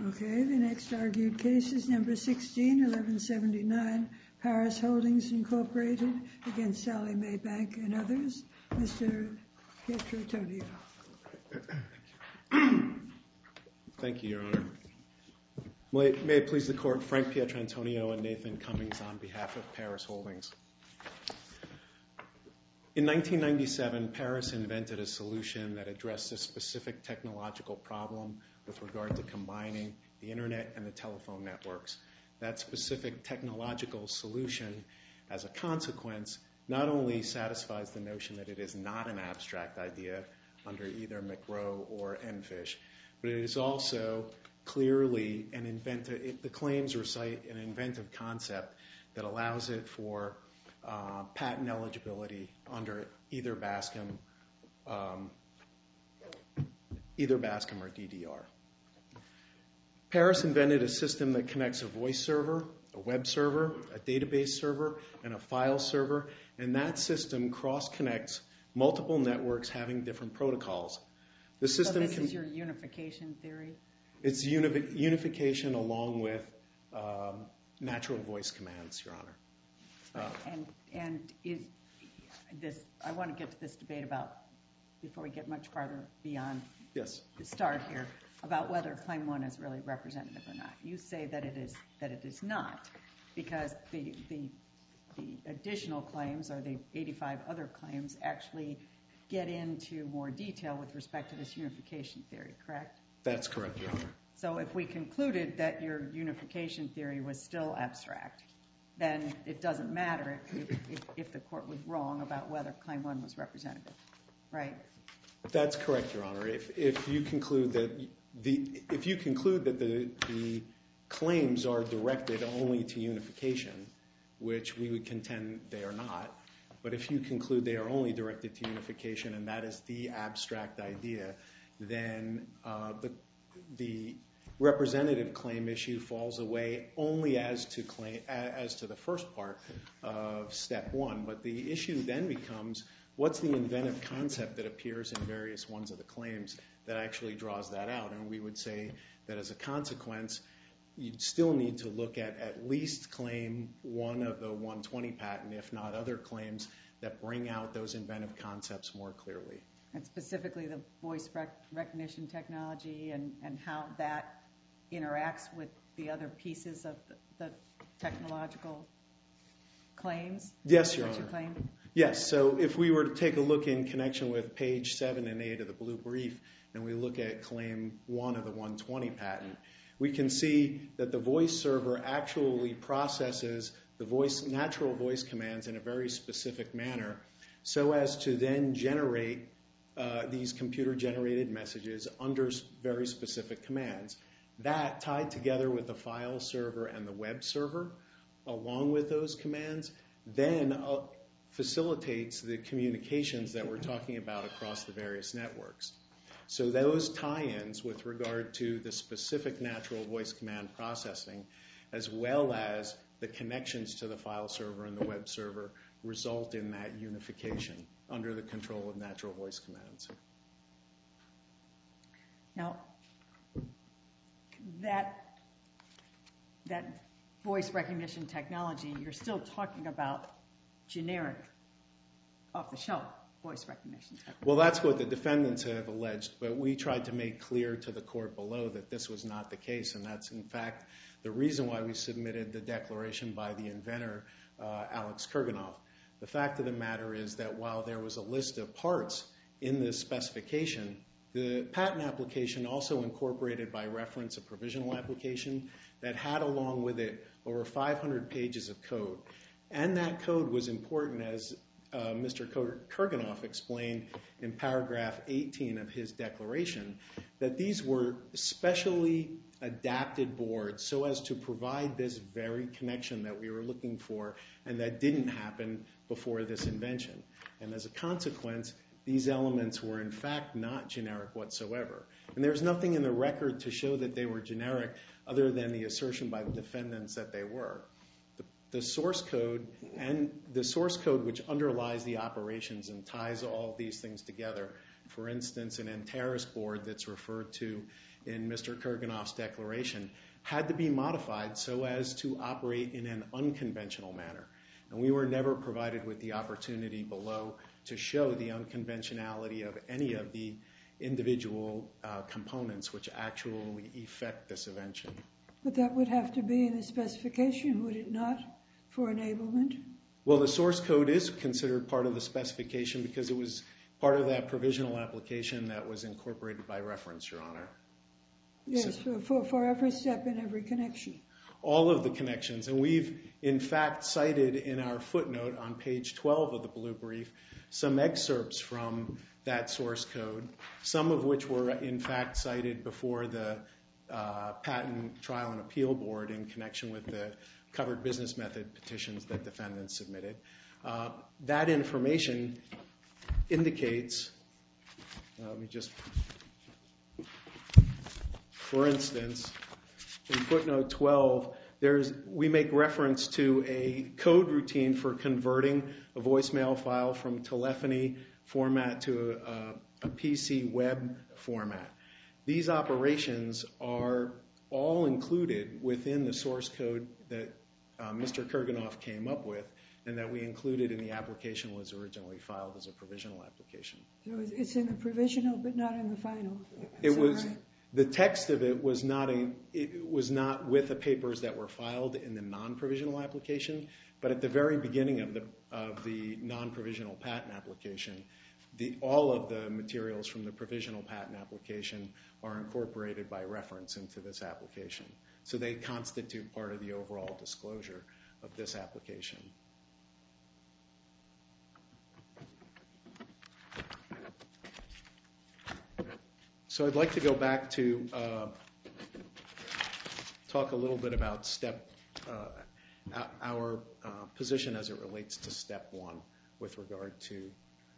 Okay, the next argued case is number 16, 1179, Paris Holdings Incorporated against Sally Mae Bank and others. Mr. Pietrotonio. Thank you, Your Honor. May it please the Court, Frank Pietrotonio and Nathan Cummings on behalf of Paris Holdings. In 1997, Paris invented a solution that addressed a specific technological problem with regard to combining the internet and the telephone networks. That specific technological solution, as a consequence, not only satisfies the notion that it is not an abstract idea under either McRow or EnFish, but it is also clearly an inventive, the claims recite an inventive concept that allows it for patent eligibility under either Bascom or DDR. Paris invented a system that connects a voice server, a web server, a database server, and a file server, and that system cross-connects multiple networks having different protocols. The system so this is your unification theory? It's unification along with natural voice commands, Your Honor. And is this? I want to get to this debate about, before we get much farther beyond the start here, about whether Claim 1 is really representative or not. You say that it is not, because the additional claims, or the 85 other claims, actually get into more detail with respect to this unification theory, correct? That's correct, Your Honor. So if we concluded that your unification theory was still abstract, then it doesn't matter if the court was wrong about whether Claim 1 was representative, right? That's correct, Your Honor. If you conclude that the claims are directed only to unification, which we would contend they are not, but if you conclude they are only directed to unification and that is the abstract idea, then the representative claim issue falls away only as to the first part of Step 1. But the issue then becomes, what's the inventive concept that appears in various ones of the claims that actually draws that out? And we would say that as a consequence, you'd still need to look at least Claim 1 of the 120 patent, if not other claims, that bring out those inventive concepts more clearly. And specifically the voice recognition technology and how that interacts with the other pieces of the technological claims? Yes, Your Honor. Yes, so if we were to take a look in connection with page 7 and 8 of the blue brief, and we look at Claim 1 of the 120 patent, we can see that the voice server actually processes the natural voice commands in a very specific manner so as to then generate these computer-generated messages under very specific commands. That, tied together with the file server and the web server, along with those commands, then facilitates the communications that we're talking about across the various networks. So those tie-ins with regard to the specific natural voice command processing, as well as the connections to the file server and the web server, result in that unification under the control of natural voice commands. Now, that voice recognition technology, you're still talking about generic, off-the-shelf voice recognition technology. Well, that's what the defendants have alleged, but we tried to make clear to the court below that this was not the case, and that's, in fact, the reason why we submitted the declaration by the inventor, Alex Kurganoff. The fact of the matter is that while there was a list of parts in this specification, the patent application also incorporated by reference a provisional application that had along with it over 500 pages of code. And that code was important, as Mr. Kurganoff explained in paragraph 18 of his declaration, that these were specially adapted boards so as to provide this very connection that we were looking for and that didn't happen before this invention. And as a consequence, these elements were in fact not generic whatsoever. And there's nothing in the record to show that they were generic other than the assertion by the defendants that they were. The source code which underlies the operations and ties all these things together for instance, an Antares board that's referred to in Mr. Kurganoff's declaration, had to be modified so as to operate in an unconventional manner. And we were never provided with the opportunity below to show the unconventionality of any of the individual components which actually effect this invention. But that would have to be in the specification, would it not, for enablement? Well, the source code is considered part of the specification because it was part of that provisional application that was incorporated by reference, Your Honor. Yes, for every step in every connection. All of the connections. And we've, in fact, cited in our footnote on page 12 of the blue brief some excerpts from that source code, some of which were, in fact, cited before the Patent Trial and Appeal Board in connection with the covered business method petitions that defendants submitted. That information indicates, let me just, for instance, in footnote 12, we make reference to a code routine for converting a voicemail file from telephony format to a PC web format. These operations are all included within the source code that Mr. Kurganoff came up with and that we included in the application was originally filed as a provisional application. So it's in the provisional but not in the final. It was right? The text of it was not with the papers that were filed in the non-provisional application, but at the very beginning of the non-provisional patent application, all of the materials from the provisional patent application are incorporated by reference into this application. So they constitute part of the overall disclosure of this application. So I'd like to go back to talk a little bit about our position as it relates to step one with regard to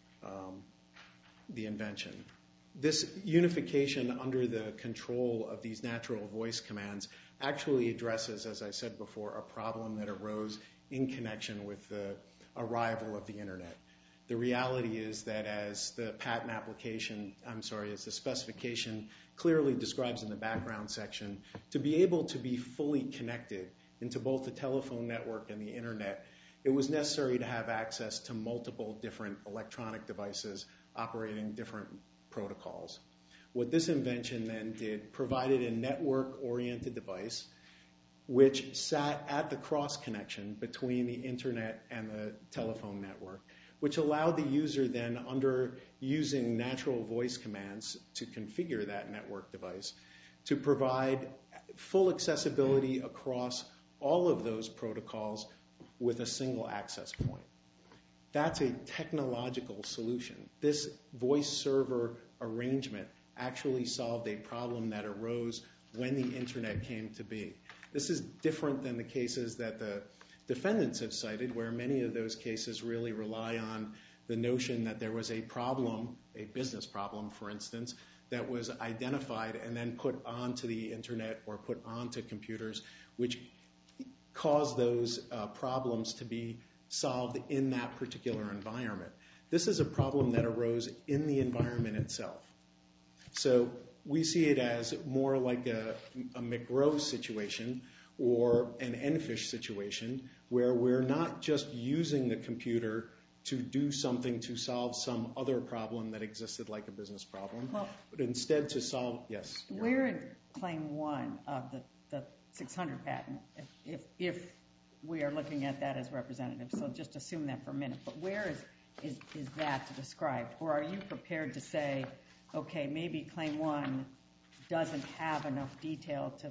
the invention. This unification under the control of these natural voice commands actually addresses, as I said before, a problem that arose in connection with the arrival of the internet. The reality is that as the patent application, as the specification clearly describes in the background section, to be able to be fully connected into both the telephone network and the internet, it was necessary to have access to multiple different electronic devices operating different protocols. What this invention then did, provided a network-oriented device which sat at the cross connection between the internet and the telephone network, which allowed the user then, under using natural voice commands to configure that network device, to provide full accessibility across all of those protocols with a single access point. That's a technological solution. This voice server arrangement actually solved a problem that arose when the internet came to be. This is different than the cases that the defendants have cited, where many of those cases really rely on the notion that there was a problem, a business problem, for instance, that was identified and then put onto the internet or put onto computers, which caused those problems to be solved in that particular environment. This is a problem that arose in the environment itself. So we see it as more like a McRow situation or an EnFish situation, where we're not just using the computer to do something to solve some other problem that existed like a business problem, but instead to solve, yes? Where in Claim 1 of the 600 patent, if we are looking at that as representative, so just assume that for a minute, but where is that described? Or are you prepared to say, okay, maybe Claim 1 doesn't have enough detail to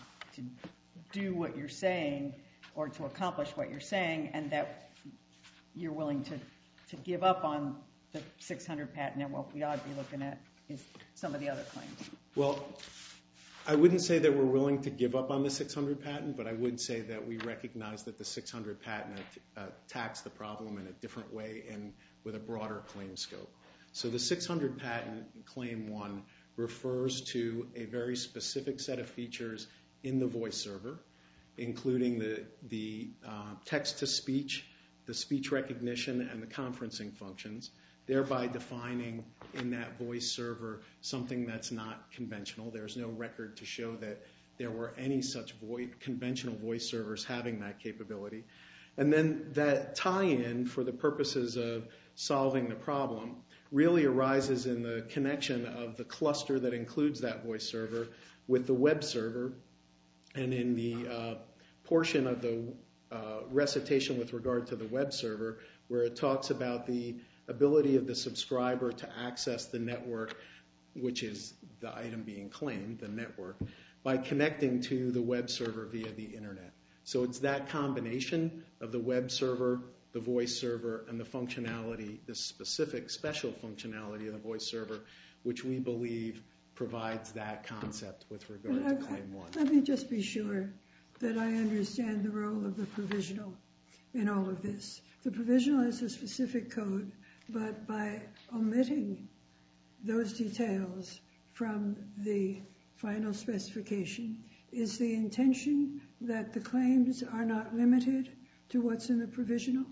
do what you're saying or to accomplish what you're saying, and that you're willing to give up on the 600 patent, and what we ought to be looking at is some of the other claims? Well, I wouldn't say that we're willing to give up on the 600 patent, but I would say that we recognize that the 600 patent attacks the problem in a different way and with a broader claim scope. So the 600 patent, Claim 1, refers to a very specific set of features in the voice server, including the text-to-speech, the speech recognition, and the conferencing functions. thereby defining in that voice server something that's not conventional. There's no record to show that there were any such conventional voice servers having that capability. And then that tie-in for the purposes of solving the problem really arises in the connection of the cluster that includes that voice server with the web server, and in the portion of the recitation with regard to the web server where it talks about the ability of the subscriber to access the network, which is the item being claimed, the network, by connecting to the web server via the internet. So it's that combination of the web server, the voice server, and the functionality, the specific special functionality of the voice server, which we believe provides that concept with regard to Claim 1. Let me just be sure that I understand the role of the provisional in all of this. The provisional is a specific code, but by omitting those details from the final specification, is the intention that the claims are not limited to what's in the provisional?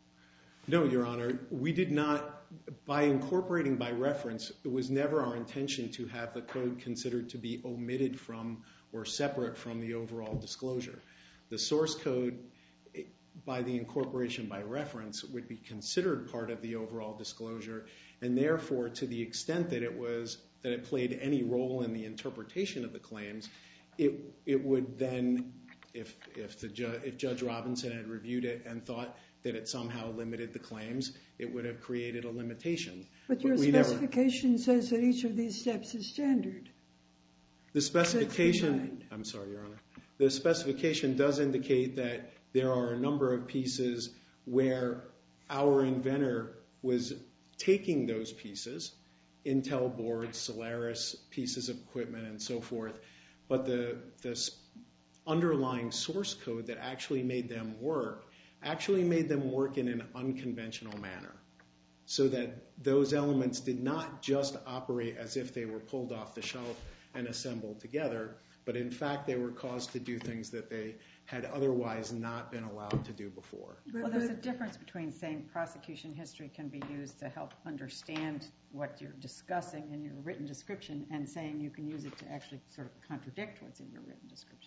No, Your Honor. We did not, by incorporating by reference, it was never our intention to have the code considered to be omitted from or separate from the overall disclosure. The source code, by the incorporation by reference, would be considered part of the overall disclosure, and therefore, to the extent that it played any role in the interpretation of the claims, it would then, if Judge Robinson had reviewed it and thought that it somehow limited the claims, it would have created a limitation. But your specification says that each of these steps is standard. The specification, I'm sorry, Your Honor. The specification does indicate that there are a number of pieces where our inventor was taking those pieces, Intel boards, Solaris pieces of equipment, and so forth, but the underlying source code that actually made them work in an unconventional manner, so that those elements did not just operate as if they were pulled off the shelf and assembled together, but in fact they were caused to do things that they had otherwise not been allowed to do before. Well, there's a difference between saying prosecution history can be used to help understand what you're discussing in your written description and saying you can use it to actually sort of contradict what's in your written description.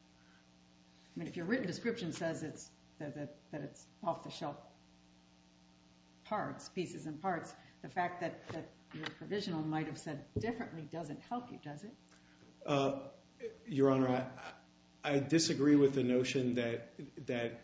I mean, if your written description says that it's off-the-shelf parts, pieces and parts, the fact that your provisional might have said differently doesn't help you, does it? Your Honor, I disagree with the notion that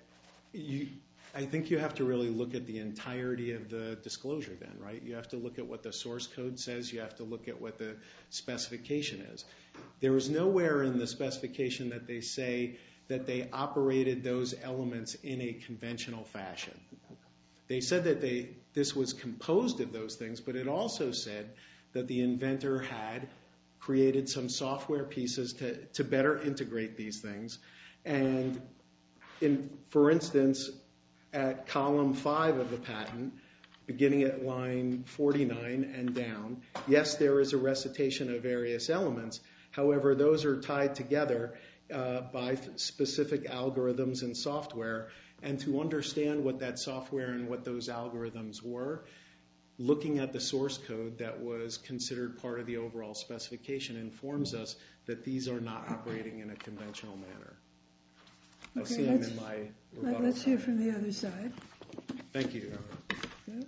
I think you have to really look at the entirety of the disclosure then, right? You have to look at what the source code says. You have to look at what the specification is. There is nowhere in the specification that they say that they operated those elements in a conventional fashion. They said that this was composed of those things, but it also said that the inventor had created some software pieces to better integrate these things. And for instance, at column 5 of the patent, beginning at line 49 and down, yes, there is a recitation of various elements. However, those are tied together by specific algorithms and software. And to understand what that software and what those algorithms were, looking at the source code that was considered part of the overall specification informs us that these are not operating in a conventional manner. I see I'm in my rebuttal. Let's hear from the other side. Thank you, Your Honor.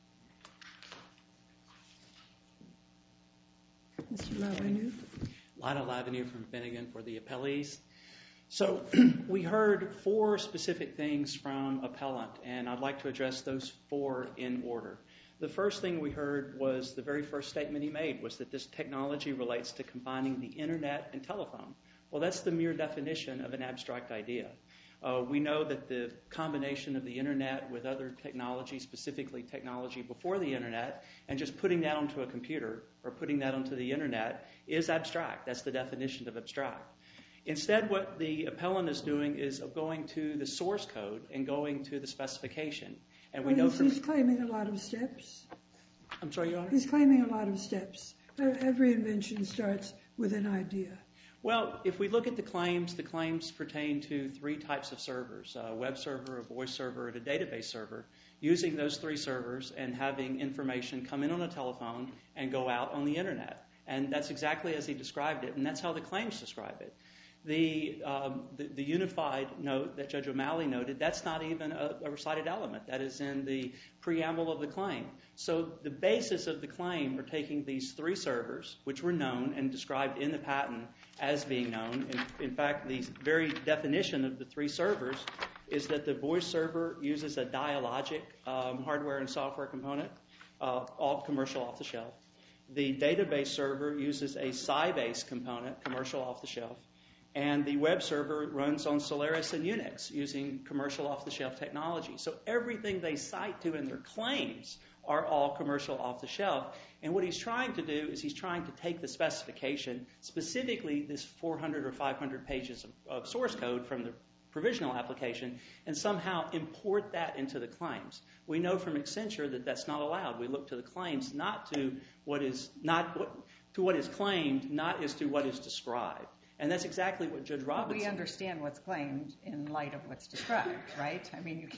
Mr. Lavenue. Lionel Lavenue from Finnegan for the appellees. So we heard 4 specific things from appellant, and I'd like to address those 4 in order. The first thing we heard was the very first statement he made was that this technology relates to combining the internet and telephone. Well, that's the mere definition of an abstract idea. We know that the combination of the internet with other technology, specifically technology before the internet, and just putting that onto a computer or putting that onto the internet is abstract. That's the definition of abstract. Instead, what the appellant is doing is going to the source code and going to the specification. And we know he's claiming a lot of steps. I'm sorry, Your Honor? He's claiming a lot of steps. Every invention starts with an idea. Well, if we look at the claims pertain to 3 types of servers, a web server, a voice server, and a database server. using those 3 servers and having information come in on a telephone and go out on the internet. And that's exactly as he described it, and that's how the claims describe it. The unified note that Judge O'Malley noted, that's not even a recited element. That is in the preamble of the claim. So the basis of the claim are taking these 3 servers, which were known and described in the patent as being known. In fact, the very definition of the 3 servers is that the voice server uses a Dialogic hardware and software component, all commercial off the shelf. The database server uses a Sybase component, commercial off the shelf. And the web server runs on Solaris and Unix using commercial off-the-shelf technology. So everything they cite to in their claims are all commercial off-the-shelf. And what he's trying to do is he's trying to take the specification, specifically this 400 or 500 pages of source code from the provisional application, and somehow import that into the claims. We know from Accenture that that's not allowed. We look to the claims, not to what is claimed, not as to what is described. And that's exactly what Judge Robinson... But we understand what's claimed in light of what's described, right? I mean,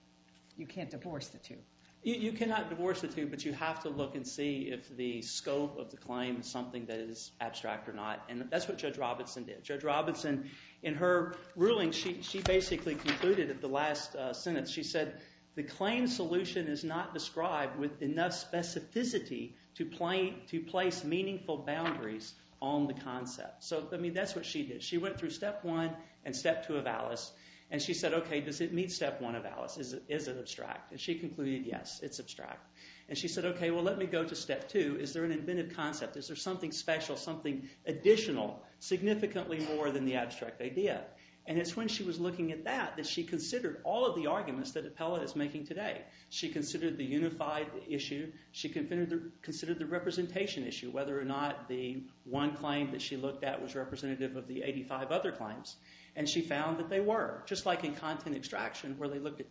you can't divorce the two. You cannot divorce the two, but you have to look and see if the scope of the claim is something that is abstract or not. And that's what Judge Robinson did. Judge Robinson, in her ruling, she basically concluded at the last sentence, she said, the claim solution is not described with enough specificity to place meaningful boundaries on the concept. So, I mean, that's what she did. She went through step 1 and step 2 of Alice, and she said, okay, does it meet step 1 of Alice? Is it abstract? And she concluded, yes, it's abstract. And she said, okay, well, let me go to step 2. Is there an inventive concept? Is there something special, something additional, significantly more than the abstract idea? And it's when she was looking at that she considered all of the arguments that Appellate is making today. She considered the unified issue. She considered the representation issue, whether or not the one claim that she looked at was representative of the 85 other claims. And she found that they were, just like in content extraction, where they looked at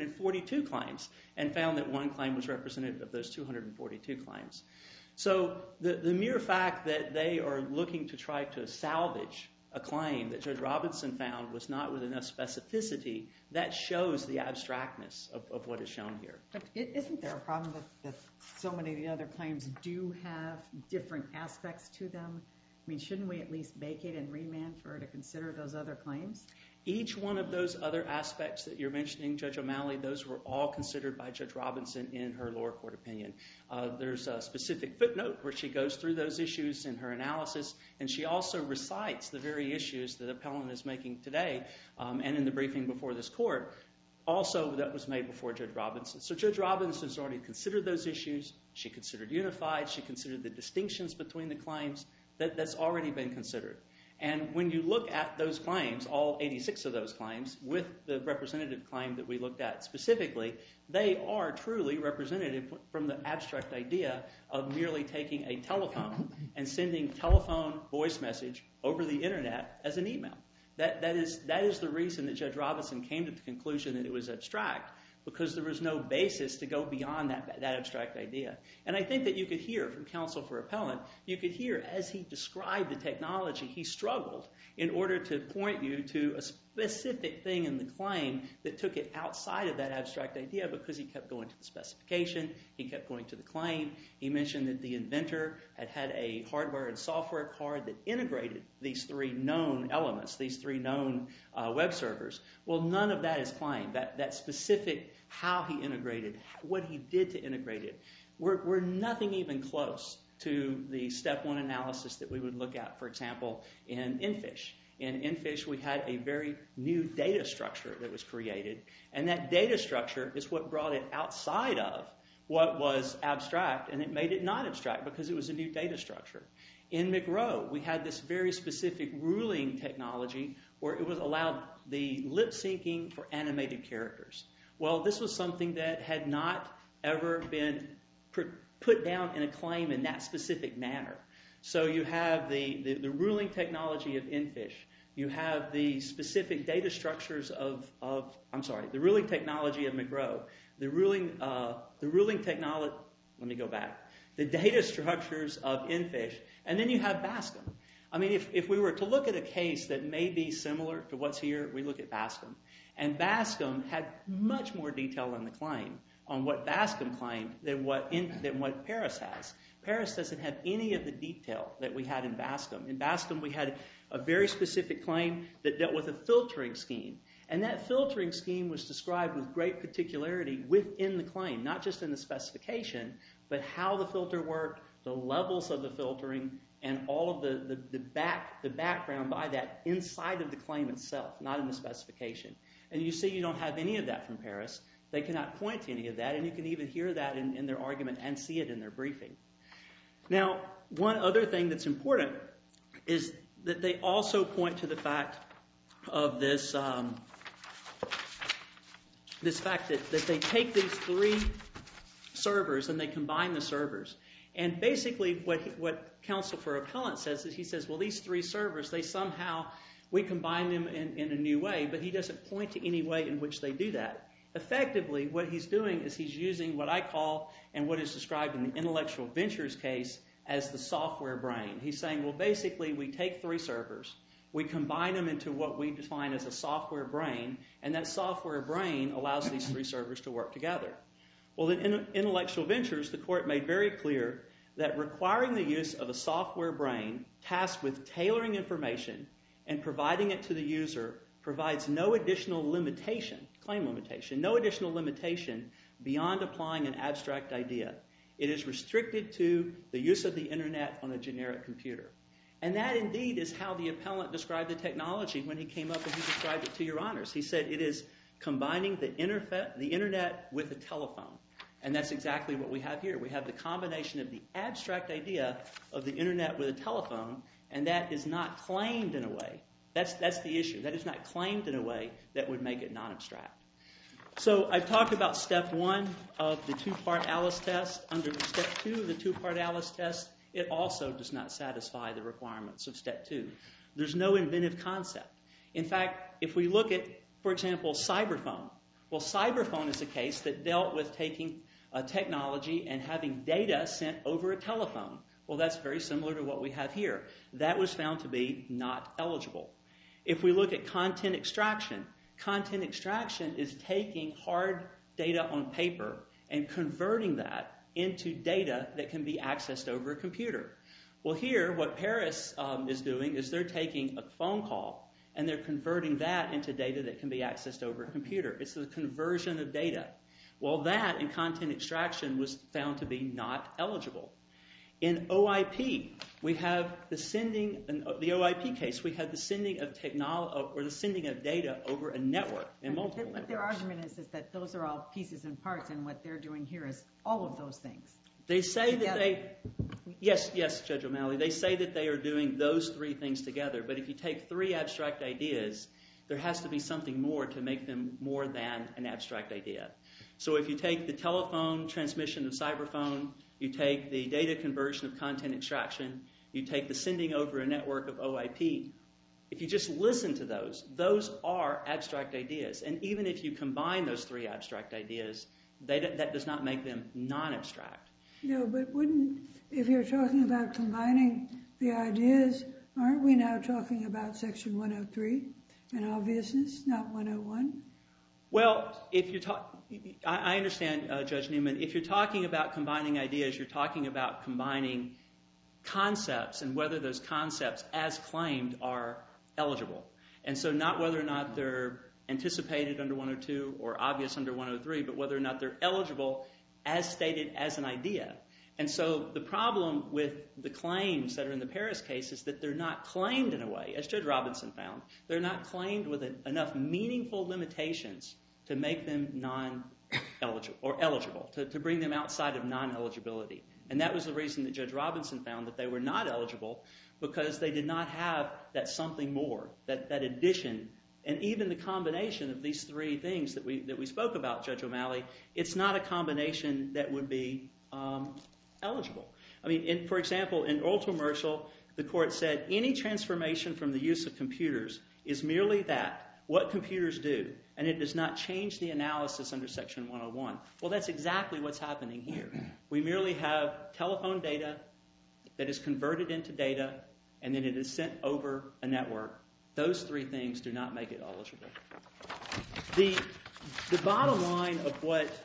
242 claims and found that one claim was representative of those 242 claims. So the mere fact that they are looking to try to salvage a claim that Judge Robinson found was not with enough specificity, that shows the abstractness of what is shown here. But isn't there a problem that so many of the other claims do have different aspects to them? I mean, shouldn't we at least vacate and remand for her to consider those other claims? Each one of those other aspects that you're mentioning, Judge O'Malley, those were all considered by Judge Robinson in her lower court opinion. There's a specific footnote where she goes through those issues in her analysis, and she also recites the very issues that Appellant is making today and in the briefing before this court, also that was made before Judge Robinson. So Judge Robinson has already considered those issues. She considered unified. She considered the distinctions between the claims. That's already been considered. And when you look at those claims, all 86 of those claims, with the representative claim that we looked at specifically, they are truly representative from the abstract idea of merely taking a telephone and sending telephone voice message over the internet as an email. That is the reason that Judge Robinson came to the conclusion that it was abstract, because there was no basis to go beyond that abstract idea. And I think that you could hear from counsel for Appellant, you could hear as he described the technology, he struggled in order to point you to a specific thing in the claim that took it outside of that abstract idea, because he kept going to the specification, he kept going to the claim. He mentioned that the inventor had a hardware and software card that integrated these 3 known elements, these 3 known web servers. Well, none of that is claimed. That specific how he integrated, what he did to integrate it, we're nothing even close to the step 1 analysis that we would look at, for example, in EnFish. In EnFish, we had a very new data structure that was created, and that data structure is what brought it outside of what was abstract, and it made it not abstract because it was a new data structure. In McRow, we had this very specific ruling technology where it was allowed the lip syncing for animated characters. Well, this was something that had not ever been put down in a claim in that specific manner. So you have the ruling technology of EnFish. You have the specific data structures the ruling technology of McRow. The ruling technology, let me go back. The data structures of EnFish, and then you have Bascom. I mean, if we were to look at a case that may be similar to what's here, we look at Bascom. And Bascom had much more detail in the claim, on what Bascom claimed than what Paris has. Paris doesn't have any of the detail that we had in Bascom. In Bascom, we had a very specific claim that dealt with a filtering scheme. And that filtering scheme was described with great particularity within the claim, not just in the specification, but how the filter worked, the levels of the filtering, and all of the background by that inside of the claim itself, not in the specification. And you see you don't have any of that from Paris. They cannot point to any of that, and you can even hear that in their argument and see it in their briefing. Now, one other thing that's important is that they also point to the fact of this fact that they take these three servers and they combine the servers. And basically what counsel for appellant says is he says, well, these three servers, we combine them in a new way, but he doesn't point to any way in which they do that. Effectively, what he's doing is he's using what I call, and what is described in the intellectual ventures case, as the software brain. He's saying, well, basically, we take three servers, we combine them into what we define as a software brain, and that software brain allows these three servers to work together. Well, in intellectual ventures, the court made very clear that requiring the use of a software brain tasked with tailoring information and providing it to the user provides no additional limitation, claim limitation, no additional limitation beyond applying an abstract idea. It is restricted to the use of the internet on a generic computer. And that indeed is how the appellant described the technology when he came up and he described it to your honors. He said it is combining the internet with a telephone. And that's exactly what we have here. We have the combination of the abstract idea of the internet with a telephone, and that is not claimed in a way. That's the issue. That is not claimed in a way that would make it non-abstract. So I've talked about step one of the two-part Alice test. Under step two of the two-part Alice test, it also does not satisfy the requirements of step two. There's no inventive concept. In fact, if we look at, for example, cyberphone. Well, cyberphone is a case that dealt with taking technology and having data sent over a telephone. Well, that's very similar to what we have here. That was found to be not eligible. If we look at content extraction is taking hard data on paper and converting that into data that can be accessed over a computer. Well, here, what Paris is doing is they're taking a phone call and they're converting that into data that can be accessed over a computer. It's the conversion of data. Well, that in content extraction was found to be not eligible. In OIP, we have the sending, in the OIP case, we have the sending of technology or the sending of data over a network and multiple networks. But their argument is that those are all pieces and parts, and what they're doing here is all of those things. They say that they, yes, Judge O'Malley, they say that they are doing those three things together, but if you take three abstract ideas, there has to be something more to make them more than an abstract idea. So if you take the telephone transmission of cyberphone, you take the data conversion of content extraction, you take the sending over a network of OIP, if you just listen to those are abstract ideas. And even if you combine those three abstract ideas, that does not make them non-abstract. No, but if you're talking about combining the ideas, aren't we now talking about Section 103 and obviousness, not 101? Well, I understand, Judge Newman. If you're talking about combining ideas, you're talking about combining concepts and whether those concepts, as claimed, are eligible. And so not whether or not they're anticipated under 102 or obvious under 103, but whether or not they're eligible as stated as an idea. And so the problem with the claims that are in the Paris case is that they're not claimed in a way, as Judge Robinson found, they're not claimed with enough meaningful limitations to make them non-eligible or eligible, to bring them outside of non-eligibility. And that was the reason that Judge Robinson found that they were not eligible, because they did not have that something more, that addition. And even the combination of these three things that we spoke about, Judge O'Malley, it's not a combination that would be eligible. I mean, for example, in Ultramercial, the court said any transformation from the use of computers is merely what computers do, and it does not change the analysis under Section 101. Well, that's exactly what's happening here. We merely have telephone data that is converted into data, and then it is sent over a network. Those three things do not make it eligible. The bottom line of what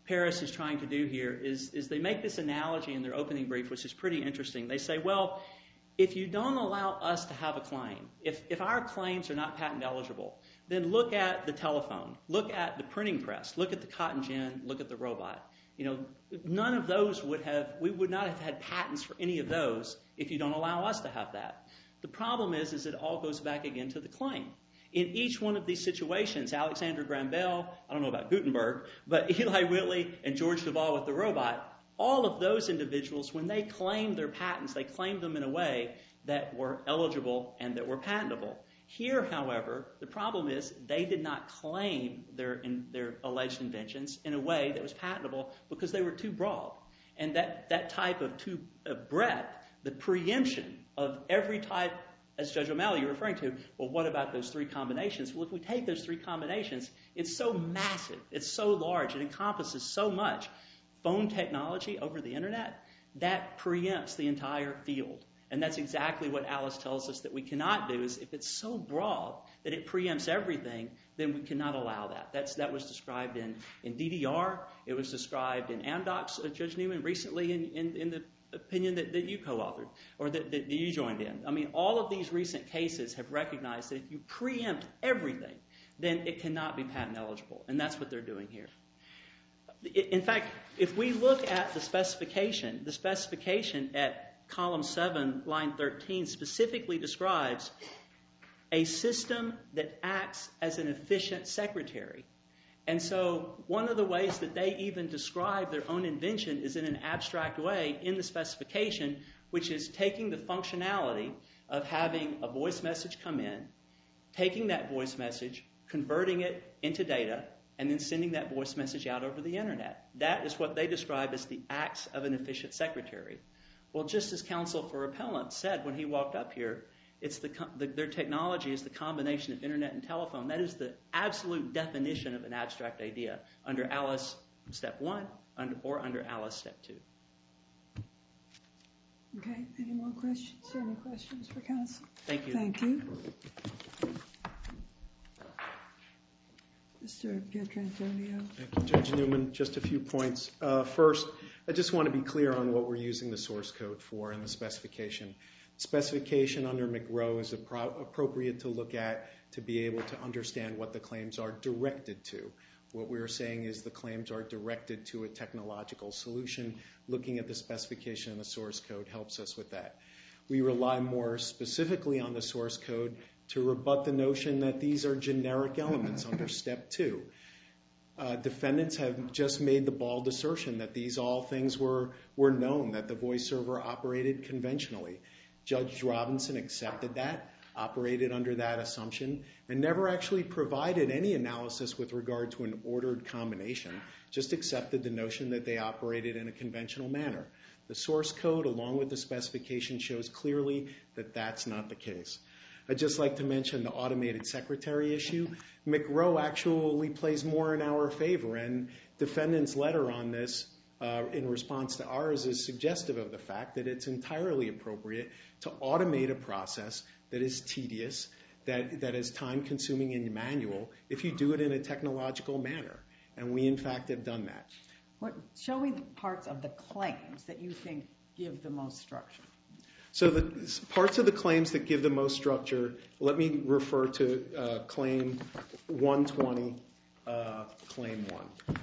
Paris is trying to do here is they make this analogy in their opening brief, which is pretty interesting. They say, well, if you don't allow us to have a claim, if our claims are not patent eligible, then look at the telephone, look at the printing press, look at the cotton gin, look at the robot. None of those we would not have had patents for any of those if you don't allow us to have that. The problem is it all goes back again to the claim. In each one of these situations, Alexander Graham Bell, I don't know about Gutenberg, but Eli Whitley and George Duval with the robot, all of those individuals, when they claimed their patents, they claimed them in a way that were eligible and that were patentable. Here, however, the problem is they did not claim their alleged inventions in a way that was patentable because they were too broad. And that type of breadth, the preemption of every type, as Judge O'Malley, you're referring to, well, what about those three combinations? Well, if we take those three combinations, it's so massive, it's so large, it encompasses so much phone technology over the internet, that preempts the entire field. And that's exactly what Alice tells us that we cannot do, is if it's so broad that it preempts everything, then we cannot allow that. That was described in DDR. It was described in Amdocs, Judge Newman, recently in the opinion that you co-authored, or that you joined in. I mean, all of these recent cases have recognized that if you preempt everything, then it cannot be patent eligible. And that's what they're doing here. In fact, if we look at the specification at column 7, line 13, specifically describes a system that acts as an efficient secretary. And so one of the ways that they even describe their own invention is in an abstract way in the specification, which is taking the functionality of having a voice message come in, taking that voice message, converting it into data, and then sending that voice message out over the internet. That is what they describe as the acts of an efficient secretary. Well, just as counsel for appellant said when he walked up here, it's their technology is the combination of internet and telephone. That is the absolute definition of an abstract idea under Alice Step 1 or under Alice Step 2. Okay, any more questions? Any questions for counsel? Thank you. Thank you. Mr. Pietrantonio. Thank you, Judge Newman. Just a few points. First, I just want to be clear on what we're using the source code for in the specification. Specification under McRow is appropriate to look at to be able to understand what the claims are directed to. What we're saying is the claims are directed to a technological solution. Looking at the specification in the source code helps us with that. We rely more specifically on the source code to rebut the notion that these are generic elements under Step 2. Defendants have just made the bald assertion that these all things were known, that the voice server operated conventionally. Judge Robinson accepted that, operated under that assumption, and never actually provided any analysis with regard to an ordered combination, just accepted the notion that they operated in a conventional manner. The source code, along with the specification, shows clearly that that's not the case. I'd just like to mention the automated secretary issue. McRow actually plays more in our favor, and defendant's letter on this in response to ours is suggestive of the fact that it's entirely appropriate to automate a process that is tedious, that is time-consuming and manual, if you do it in a technological manner. And we, in fact, have done that. Show me the parts of the claims that you think give the most structure. So the parts of the claims that give the most structure, let me refer to Claim 120, Claim 1,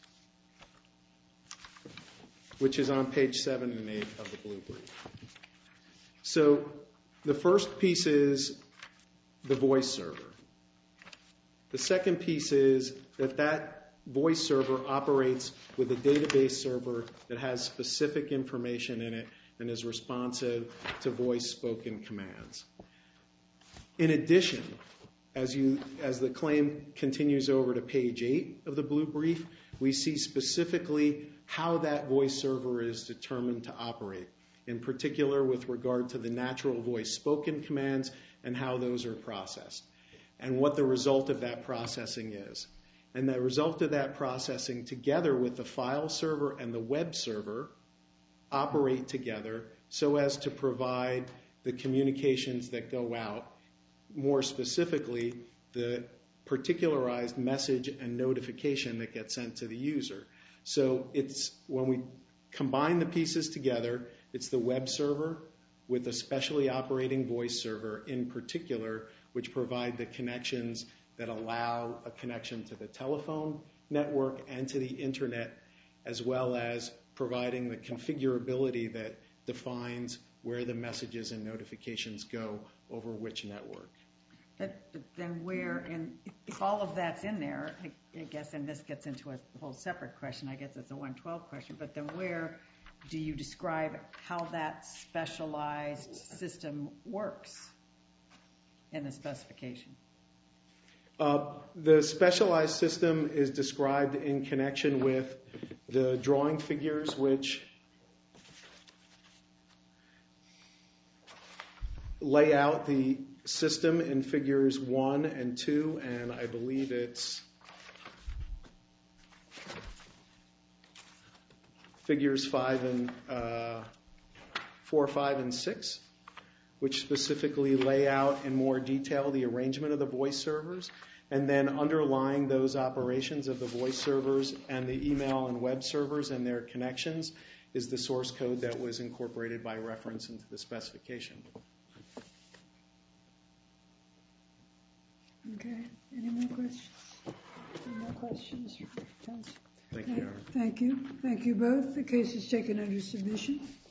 which is on page 7 and 8 of the blue brief. So the first piece is the voice server. The second piece is that voice server operates with a database server that has specific information in it and is responsive to voice spoken commands. In addition, as the claim continues over to page 8 of the blue brief, we see specifically how that voice server is determined to operate, in particular with regard to the natural voice spoken commands and how those are processed, and what the result of that processing is. And the result of that processing, together with the file server and the web server, operate together so as to provide the communications that go out, more specifically the particularized message and notification that gets sent to the user. So when we combine the pieces together, it's the web server with a specially operating voice server in particular, which provide the connections that allow a connection to the telephone network and to the internet, as well as providing the configurability that defines where the messages and notifications go over which network. But then where, and if all of that's in there, I guess, and this gets into a whole separate question, I guess it's a 112 question, but then where do you describe how that specialized system works in the specification? The specialized system is described in connection with the drawing figures, which lay out the system in figures 1 and 2, and I believe it's figures 4, 5, and 6, which specifically lay out in more detail the arrangement of the voice servers. And then underlying those operations of the voice servers and the email and web servers and their connections is the source code that was incorporated by reference into the specification. Okay. Any more questions? Any more questions? Thank you, Your Honor. Thank you. Thank you both. The case is taken under submission.